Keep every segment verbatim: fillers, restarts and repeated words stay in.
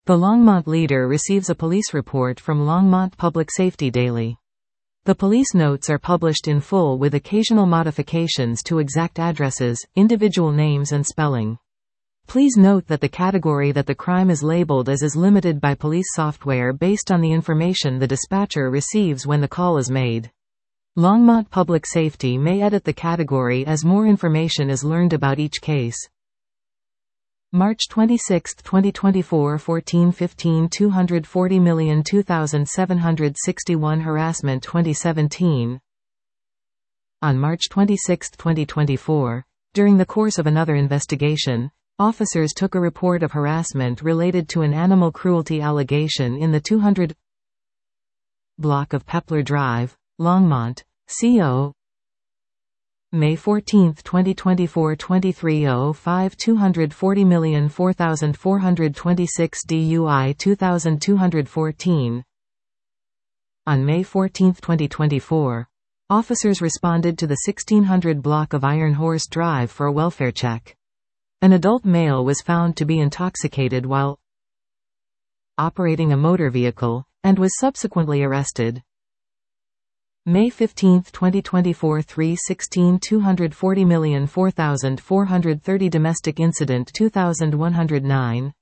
The Longmont Leader receives a police report from Longmont Public Safety Daily. The police notes are published in full with occasional modifications to exact addresses, individual names and spelling. Please note that the category that the crime is labeled as is limited by police software based on the information the dispatcher receives when the call is made. Longmont Public Safety may edit the category as more information is learned about each case. March twenty-sixth, twenty twenty-four, fourteen fifteen, two hundred forty million, two thousand seven hundred sixty-one Harassment twenty seventeen. On March twenty-sixth, twenty twenty-four, during the course of another investigation, officers took a report of harassment related to an animal cruelty allegation in the two hundred block of Pepler Drive, Longmont, C O May fourteenth, twenty twenty-four, twenty-three oh five, two hundred forty million, four thousand four hundred twenty-six D U I two thousand two hundred fourteen. On May fourteenth, twenty twenty-four, officers responded to the sixteen hundred block of Iron Horse Drive for a welfare check. An adult male was found to be intoxicated while operating a motor vehicle, and was subsequently arrested. May fifteenth, twenty twenty-four, three sixteen, two hundred forty million, four thousand four hundred thirty Domestic Incident two thousand one hundred nine.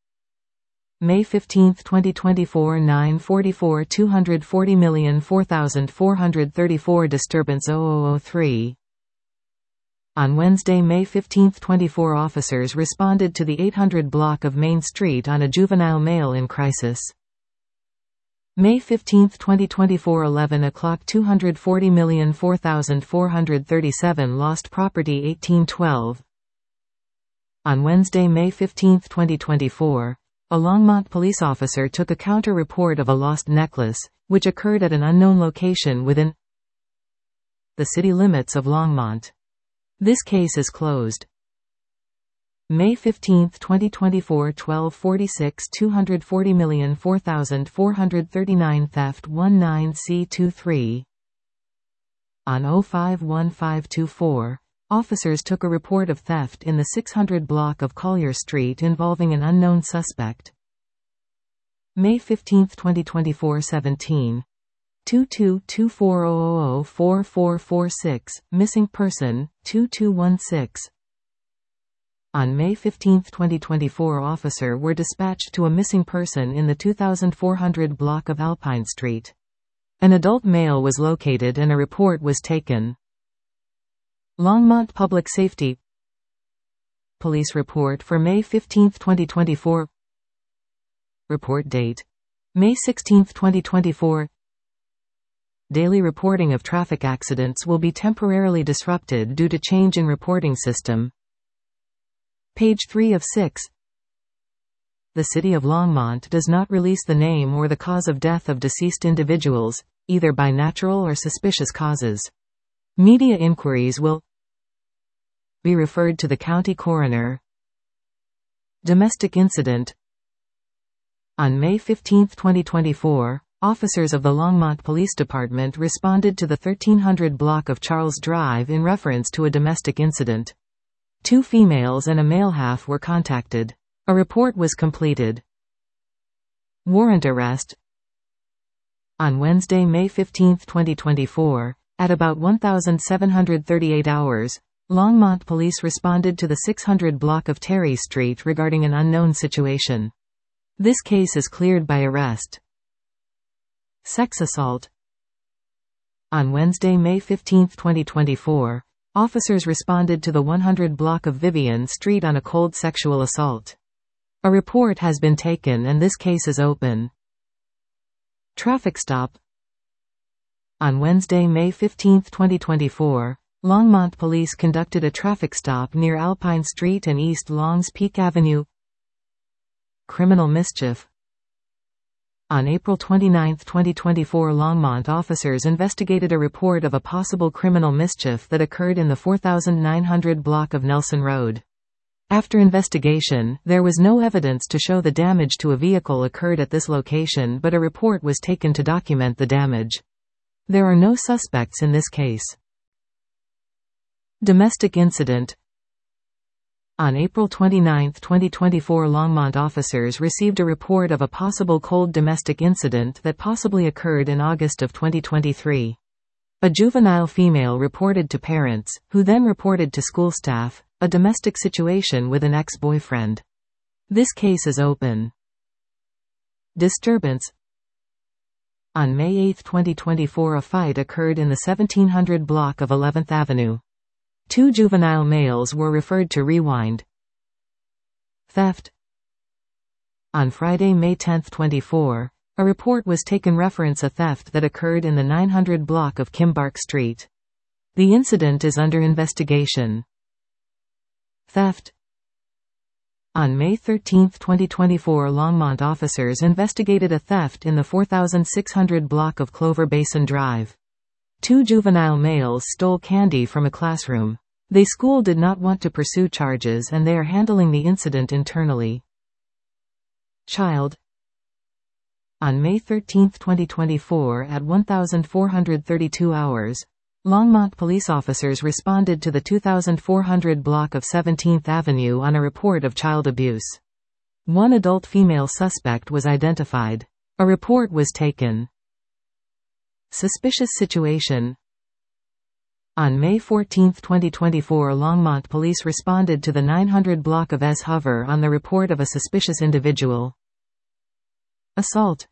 May fifteenth, twenty twenty-four, nine forty-four, two hundred forty million, four thousand four hundred thirty-four Disturbance zero zero zero three. On Wednesday, May fifteenth, twenty-four officers responded to the eight hundred block of Main Street on a juvenile male in crisis. May fifteenth, twenty twenty-four, eleven o'clock, two hundred forty million, four thousand four hundred thirty-seven Lost Property eighteen twelve. On Wednesday, May fifteenth, twenty twenty-four, a Longmont police officer took a counter-report of a lost necklace, which occurred at an unknown location within the city limits of Longmont. This case is closed. May fifteenth, twenty twenty-four, twelve forty-six, two hundred forty million, four thousand four hundred thirty-nine Theft nineteen C twenty-three. On oh five one five two four, officers took a report of theft in the six hundred block of Collier Street involving an unknown suspect. May fifteenth, twenty twenty-four, seventeen. two two two four zero zero zero four four four six, missing person, two two one six. On May fifteenth, twenty twenty-four, officers were dispatched to a missing person in the two thousand four hundred block of Alpine Street. An adult male was located and a report was taken. Longmont Public Safety Police Report for May fifteenth, twenty twenty-four. Report date May sixteenth, twenty twenty-four. Daily reporting of traffic accidents will be temporarily disrupted due to change in reporting system. Page three of six. The City of Longmont does not release the name or the cause of death of deceased individuals, either by natural or suspicious causes. Media inquiries will be referred to the county coroner. Domestic incident. On May fifteenth, twenty twenty-four, officers of the Longmont Police Department responded to the thirteen hundred block of Charles Drive in reference to a domestic incident. Two females and a male half were contacted. A report was completed. Warrant arrest. On Wednesday, May fifteenth, twenty twenty-four, at about one thousand seven hundred thirty-eight hours, Longmont police responded to the six hundred block of Terry Street regarding an unknown situation. This case is cleared by arrest. Sex assault. On Wednesday, May fifteenth, twenty twenty-four, officers responded to the one hundred block of Vivian Street on a cold sexual assault. A report has been taken and this case is open. Traffic stop. On Wednesday, May fifteenth, twenty twenty-four, Longmont police conducted a traffic stop near Alpine Street and East Longs Peak Avenue. Criminal mischief. On April twenty-ninth, twenty twenty-four, Longmont officers investigated a report of a possible criminal mischief that occurred in the four thousand nine hundred block of Nelson Road. After investigation, there was no evidence to show the damage to a vehicle occurred at this location, but a report was taken to document the damage. There are no suspects in this case. Domestic incident. On April twenty-ninth, twenty twenty-four, Longmont officers received a report of a possible cold domestic incident that possibly occurred in August of twenty twenty-three. A juvenile female reported to parents, who then reported to school staff, a domestic situation with an ex-boyfriend. This case is open. Disturbance. On May eighth, twenty twenty-four, a fight occurred in the seventeen hundred block of eleventh Avenue. Two juvenile males were referred to Rewind. Theft. On Friday, May tenth, twenty-four, a report was taken reference a theft that occurred in the nine hundred block of Kimbark Street. The incident is under investigation. Theft. On May thirteenth, twenty twenty-four, Longmont officers investigated a theft in the four thousand six hundred block of Clover Basin Drive. Two juvenile males stole candy from a classroom. The school did not want to pursue charges and they are handling the incident internally. Child. On May thirteenth, twenty twenty-four, at one thousand four hundred thirty-two hours, Longmont police officers responded to the two thousand four hundred block of seventeenth Avenue on a report of child abuse. One adult female suspect was identified. A report was taken. Suspicious situation. On May fourteenth, twenty twenty-four, Longmont police responded to the nine hundred block of S. Hover on the report of a suspicious individual. Assault.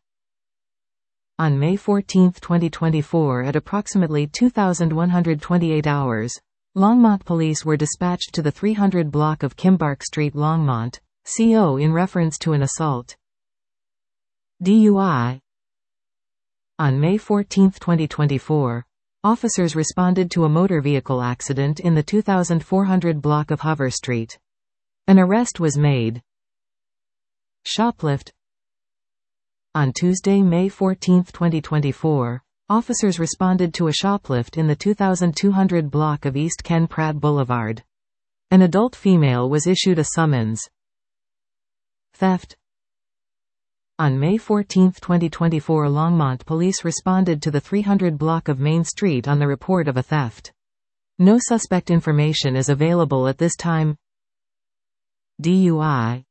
On May fourteenth, twenty twenty-four, at approximately two thousand one hundred twenty-eight hours, Longmont police were dispatched to the three hundred block of Kimbark Street, Longmont, C O in reference to an assault. D U I. On May fourteenth, twenty twenty-four, officers responded to a motor vehicle accident in the two thousand four hundred block of Hover Street. An arrest was made. Shoplift. On Tuesday, May fourteenth, twenty twenty-four, officers responded to a shoplift in the two thousand two hundred block of East Ken Pratt Boulevard. An adult female was issued a summons. Theft. On May fourteenth, twenty twenty-four, Longmont police responded to the three hundred block of Main Street on the report of a theft. No suspect information is available at this time. D U I.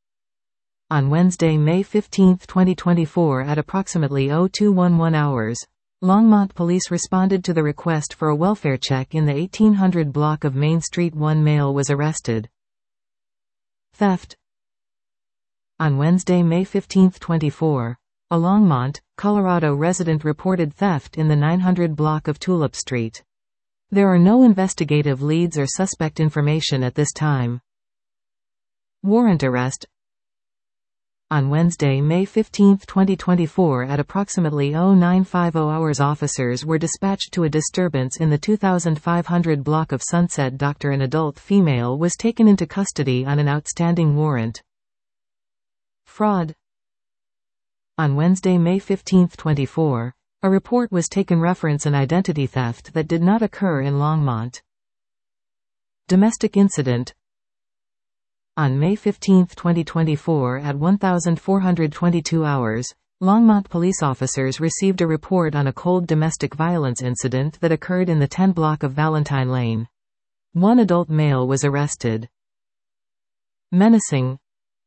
On Wednesday, May fifteenth, twenty twenty-four, at approximately oh two eleven hours, Longmont police responded to the request for a welfare check in the eighteen hundred block of Main Street. One male was arrested. Theft. On Wednesday, May fifteenth, twenty-four, a Longmont, Colorado resident reported theft in the nine hundred block of Tulip Street. There are no investigative leads or suspect information at this time. Warrant arrest. On Wednesday, May fifteenth, twenty twenty-four, at approximately oh nine fifty hours, officers were dispatched to a disturbance in the two thousand five hundred block of Sunset. Doctor An adult female was taken into custody on an outstanding warrant. Fraud. On Wednesday, May fifteenth, twenty-four, a report was taken reference an identity theft that did not occur in Longmont. Domestic incident. On May fifteenth, twenty twenty-four, at one thousand four hundred twenty-two hours, Longmont police officers received a report on a cold domestic violence incident that occurred in the ten block of Valentine Lane. One adult male was arrested. Menacing.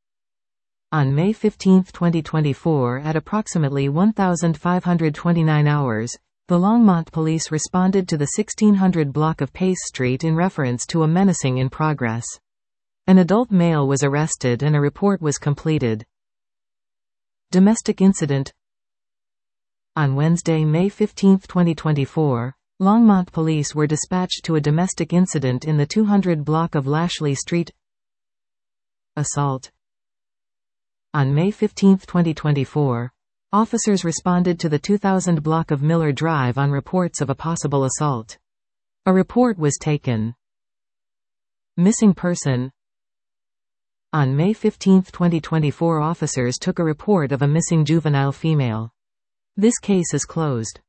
On May fifteenth, twenty twenty-four, at approximately one thousand five hundred twenty-nine hours, the Longmont police responded to the sixteen hundred block of Pace Street in reference to a menacing in progress. An adult male was arrested and a report was completed. Domestic incident. On Wednesday, May fifteenth, twenty twenty-four, Longmont police were dispatched to a domestic incident in the two hundred block of Lashley Street. Assault. On May fifteenth, twenty twenty-four, officers responded to the two thousand block of Miller Drive on reports of a possible assault. A report was taken. Missing person. On May fifteenth, twenty twenty-four, officers took a report of a missing juvenile female. This case is closed.